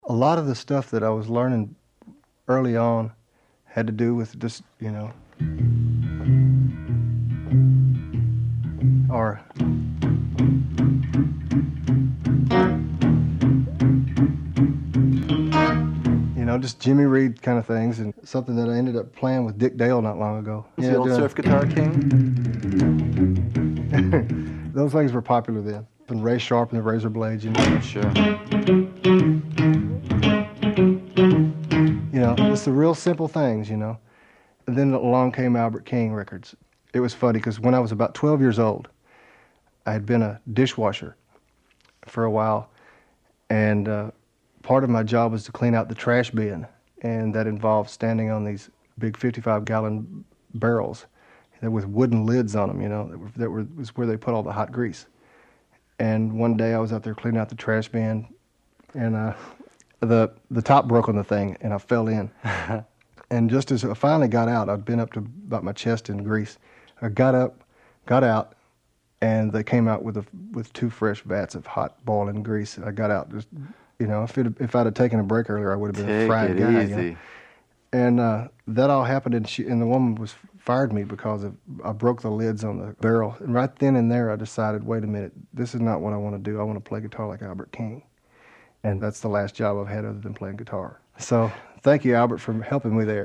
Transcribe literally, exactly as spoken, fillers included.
A lot of the stuff that I was learning early on had to do with just, you know, or you know, just Jimmy Reed kind of things, and something that I ended up playing with Dick Dale not long ago. Was Yeah, the old doing- surf guitar king? Those things were popular then. And Ray Sharp and the Razor Blades, you know. Sure. You know, it's the real simple things, you know. And then along came Albert King records. It was funny because when I was about twelve years old, I had been a dishwasher for a while, and uh, part of my job was to clean out the trash bin, and that involved standing on these big fifty-five gallon barrels that with wooden lids on them, you know, that were, that were was where they put all the hot grease. And one day I was out there cleaning out the trash bin, and uh, the the top broke on the thing, and I fell in. And just as I finally got out, I'd been up to about my chest in grease. I got up, got out, and they came out with a, with two fresh vats of hot boiling grease. I got out just, you know, if it if I'd have taken a break earlier, I would have been Take a fried it guy. easy. You know? And uh, that all happened, and she and the woman was fired me because of I broke the lids on the barrel. And right then and there, I decided, wait a minute, this is not what I want to do. I want to play guitar like Albert King, and that's the last job I've had other than playing guitar. So thank you, Albert, for helping me there.